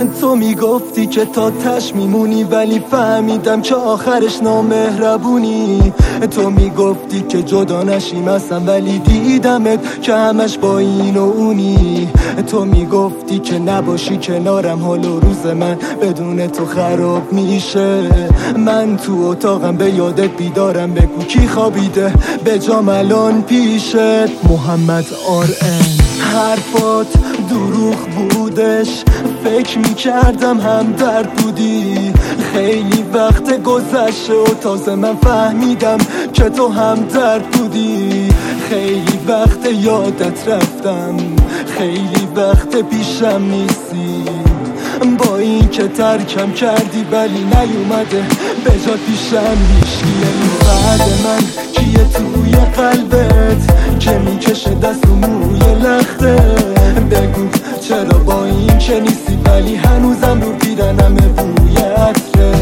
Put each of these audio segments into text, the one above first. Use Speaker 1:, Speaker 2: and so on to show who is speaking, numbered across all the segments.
Speaker 1: تو میگفتی که تا تش میمونی، ولی فهمیدم که آخرش نامهربونی. تو میگفتی که جدا نشیم اصلا، ولی دیدمت که همش با این و اونی. تو میگفتی که نباشی کنارم، حال و روز من بدون تو خراب میشه. من تو اتاقم به یادت بیدارم، بگو کی خوابیده به جام الان پیشت. محمد آرن حرفات دروغ بودش، فکر میکردم هم درد بودی. خیلی وقت گذشته و تازه من فهمیدم که تو هم درد بودی. خیلی وقت یادت رفتم، خیلی وقت پیشم نیستی. با این که ترکم کردی ولی نیومده به جا پیشم هیچکیه. بعد من کیه توی قلبت که میکشه دست و موی لخته؟ بگو چرا با این که نیستی ولی هنوزم رو پیرنم بوی عطره.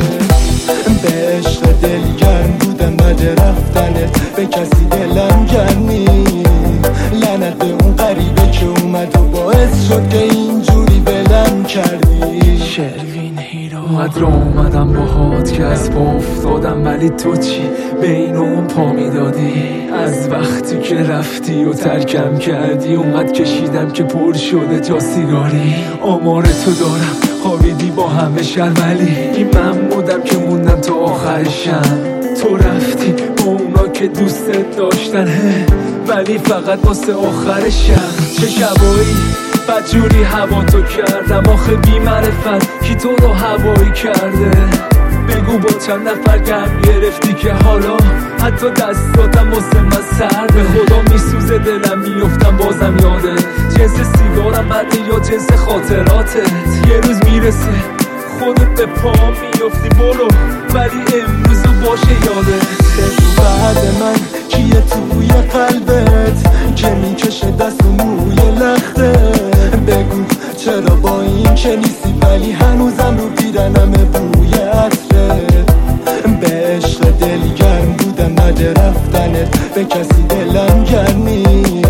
Speaker 1: به عشق دلگرم بودم بعد رفتنت، به کسی دلم گرمی. لعنت به اون غریبه که اومد و باعث شد که اینجوری بلم کردی.
Speaker 2: شروین هیرو اومد را اومدم باهات که از پا افتادم، ولی تو چی بین اون پا میدادی؟ از وقتی که رفتی و ترکم کردی اومد کشیدم که پر شده تا سیگاری. آمار تو دارم خوابیدی با همه شهر، ولی این من بودم که موندم تا آخرشم. تو رفتی با اونا که دوستت داشتن، ولی فقط واسه آخرشم. چه شبایی بدجوری هوا تو کردم، آخه بی معرفت کی تو رو هوایی کرده؟ بگو با چند نفر گرم گرفتی که حالا حتی دستاتم واسه من سر. به خدا میسوزه دلم میفتم بازم یاده، جنس سیگارم بده یا جنس خاطراتت. یه روز میرسه خودت به پا میفتی برو، ولی امروزو باشه یادت.
Speaker 1: بعد من کیه توی قلبت که میکشه دست و موی لخته؟ بگو چرا با این که نیستی ولی هنوزم رو پیرنم بوی عطره. به عشق دلگرم بودم بعد رفتنت، به کسی دلم گرمی.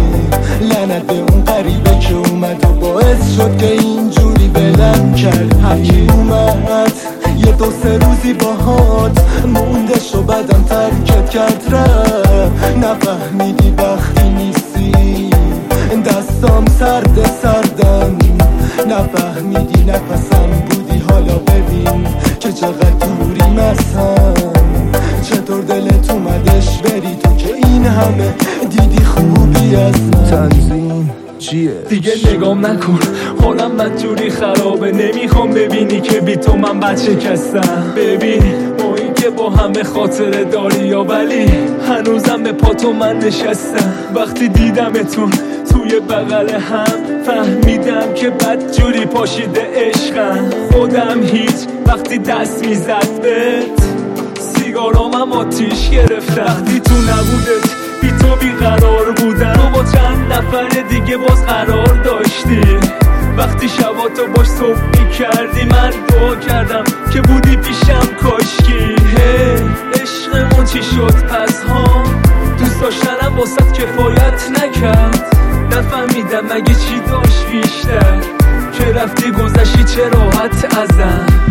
Speaker 1: لعنت به اون غریبه که اومد و باعث شد که اینجوری بلم کرد. هرکی اومد یه دو سه روزی باهات مونده شو بدم ترکت کرد رفت. نفهمیدی وقتی نیستی دستام سردن، نفهمیدی نفسم بودی. حالا ببین که چقدر دوریم از هم، چطور دلت اومدش بری تو که این همه دیدی خوبی از من. تنظیم چیه؟
Speaker 2: دیگه نگام نکن حالم بدجوری خرابه، نمیخوام ببینی که بی تو من بچه کستم. ببین با این که با همه خاطره داری یا، ولی هنوزم به پاتو من نشستم. وقتی دیدمتون توی بغل هم فهمیدم که بدجوری پاشیده عشقم. خودم هیچ وقتی دست میزد بهت سیگارامم آتیش گرفته. وقتی تو نبودت بی تو بیقرار بودم، تو با چند نفر دیگه باز قرار داشتی. وقتی شباتو باش صبح میکردی من دعا کردم که بودی پیشم کاشکی. عشقمون چی شد پس ها؟ دوست داشتنم واسط کفایت نکرد. نفهمیدم مگه چی داشت بیشتر که رفتی گذشتی چه راحت ازم.